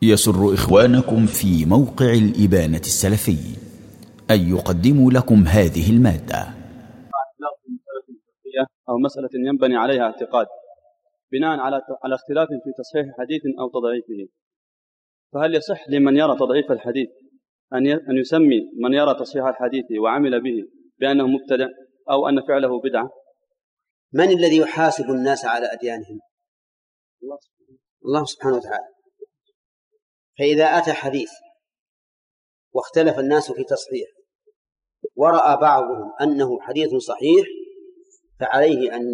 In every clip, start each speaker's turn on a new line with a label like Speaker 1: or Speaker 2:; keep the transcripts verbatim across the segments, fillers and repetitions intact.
Speaker 1: يسر إخوانكم في موقع الإبانة السلفي أن يقدموا لكم هذه المادة.
Speaker 2: أو مسألة ينبني عليها اعتقاد بناء على على اختلاف في تصحيح حديث أو تضعيفه، فهل يصح لمن يرى تضعيف الحديث أن أن يسمي من يرى تصحيح الحديث وعمل به بأنه مبتدع أو أن فعله بدعة؟
Speaker 3: من الذي يحاسب الناس على أديانهم؟ الله سبحانه وتعالى. فإذا أتى حديث واختلف الناس في تصحيح ورأى بعضهم أنه حديث صحيح، فعليه أن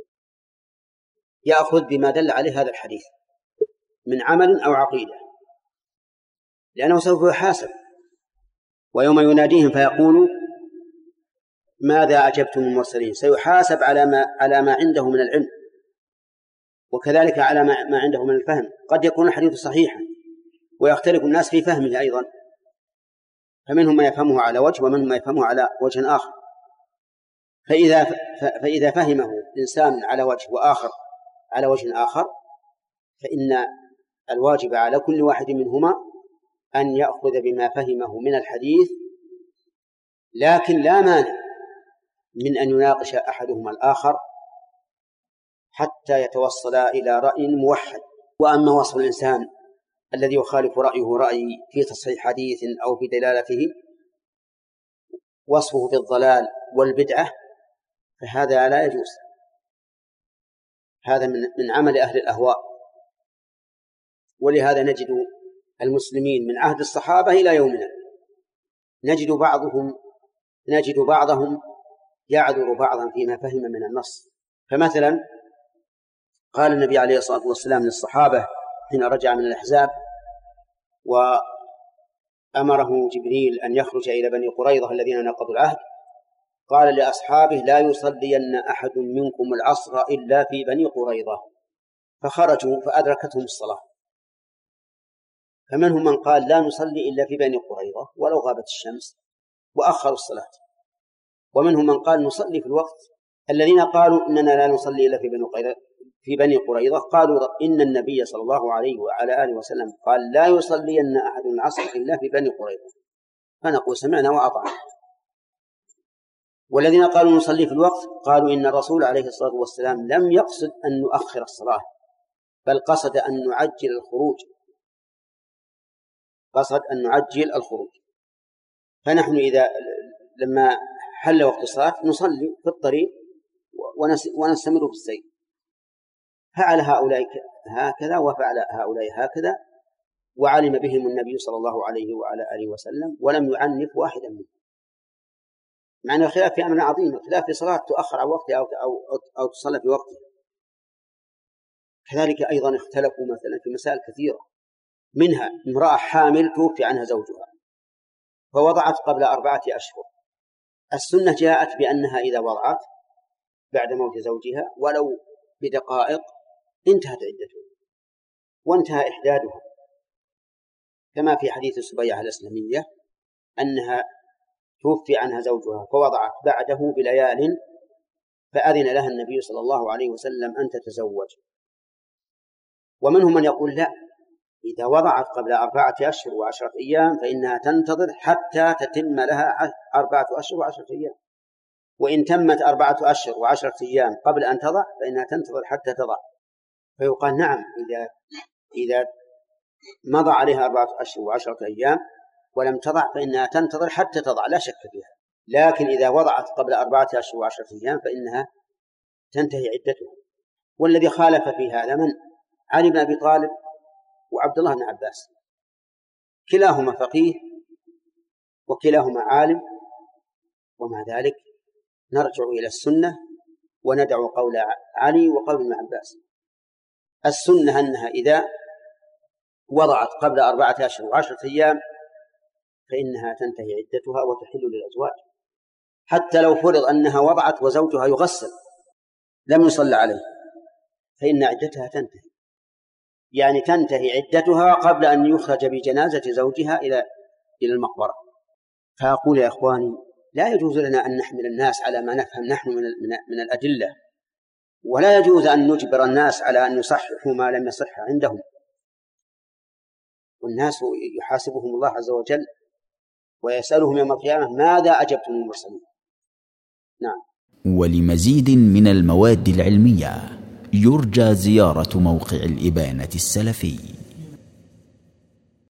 Speaker 3: يأخذ بما دل عليه هذا الحديث من عمل أو عقيدة، لأنه سوف يحاسب، ويوم يناديهم فيقول ماذا أجبتم المرسلين، سيحاسب على ما على ما عنده من العلم، وكذلك على ما عنده من الفهم. قد يكون الحديث صحيحا ويختلف الناس في فهمه أيضا، فمنهم من يفهمه على وجه ومنهم من يفهمه على وجه آخر. فإذا فإذا فهمه إنسان على وجه وآخر على وجه آخر، فإن الواجب على كل واحد منهما أن يأخذ بما فهمه من الحديث، لكن لا مانع من أن يناقش أحدهما الآخر حتى يتوصل إلى رأي موحد. وأما وصف الإنسان الذي يخالف رأيه رأي في تصحيح حديث أو في دلالته، وصفه بالضلال والبدعة، فهذا لا يجوز، هذا من من عمل أهل الأهواء. ولهذا نجد المسلمين من عهد الصحابة إلى يومنا نجد بعضهم نجد بعضهم يعذر بعضا فيما فهم من النص. فمثلا قال النبي عليه الصلاة والسلام للصحابة حين رجع من الأحزاب وأمره جبريل أن يخرج إلى بني قريظة الذين نقضوا العهد، قال لأصحابه لا يصلين أحد منكم العصر إلا في بني قريظة، فخرجوا فأدركتهم الصلاة. فمنهم من قال لا نصلي إلا في بني قريظة ولو غابت الشمس وأخروا الصلاة، ومنهم من قال نصلي في الوقت. الذين قالوا إننا لا نصلي إلا في بني قريظة في بني قريظة قالوا إن النبي صلى الله عليه وعلى آله وسلم قال لا يصلين أحد العصر إلا في بني قريظة، فنقول سمعنا وأطعنا. والذين قالوا نصلي في الوقت قالوا إن الرسول عليه الصلاة والسلام لم يقصد أن نؤخر الصلاة، بل قصد أن نعجل الخروج قصد أن نعجل الخروج فنحن إذا لما حل وقت الصلاة نصلي في الطريق ونستمر في السير. فعل هؤلاء هكذا وفعل هؤلاء هكذا، وعلم بهم النبي صلى الله عليه وعلى آله وسلم ولم يعنف واحدا منهم، مع أن الخلاف في أمر عظيم، خلاف في صلاة تؤخر عن وقتها أو, أو, أو تصلى في وقتها. كذلك أيضا اختلفوا مثلا في مسائل كثيرة، منها امرأة حامل توفي عنها زوجها فوضعت قبل أربعة أشهر، السنة جاءت بأنها إذا وضعت بعد موت زوجها ولو بدقائق انتهت عدتها وانتهى إحدادها، كما في حديث سبيعة الأسلمية أنها توفي عنها زوجها فوضعت بعده بليال فأذن لها النبي صلى الله عليه وسلم أن تتزوج. ومنهم من يقول لا، إذا وضعت قبل أربعة أشهر وعشرة أيام فإنها تنتظر حتى تتم لها أربعة أشهر وعشرة أيام، وإن تمت أربعة أشهر وعشرة أيام قبل أن تضع فإنها تنتظر حتى تضع. فيقال نعم، إذا إذا مضى عليها أربعة أشهر وعشرة أيام ولم تضع فإنها تنتظر حتى تضع، لا شك فيها. لكن إذا وضعت قبل أربعة أشهر وعشرة أيام فإنها تنتهي عدتها. والذي خالف في هذا من؟ علي بن أبي طالب وعبد الله بن عباس، كلاهما فقيه وكلاهما عالم، ومع ذلك نرجع إلى السنة وندع قول علي وقول ابن عباس. السنة أنها إذا وضعت قبل أربعة أشهر وعشرة أيام فإنها تنتهي عدتها وتحل للأزواج، حتى لو فرض أنها وضعت وزوجها يغسل لم يصلى عليه فإن عدتها تنتهي، يعني تنتهي عدتها قبل أن يخرج بجنازة زوجها إلى إلى المقبرة. فأقول يا إخواني لا يجوز لنا أن نحمل الناس على ما نفهم نحن من من الأدلة، ولا يجوز أن نجبر الناس على أن يصححوا ما لم يصح عندهم. والناس يحاسبهم الله عز وجل ويسألهم يوم القيامة ماذا أجبتم المرسلين. نعم.
Speaker 1: ولمزيد من المواد العلمية يرجى زيارة موقع الإبانة السلفي.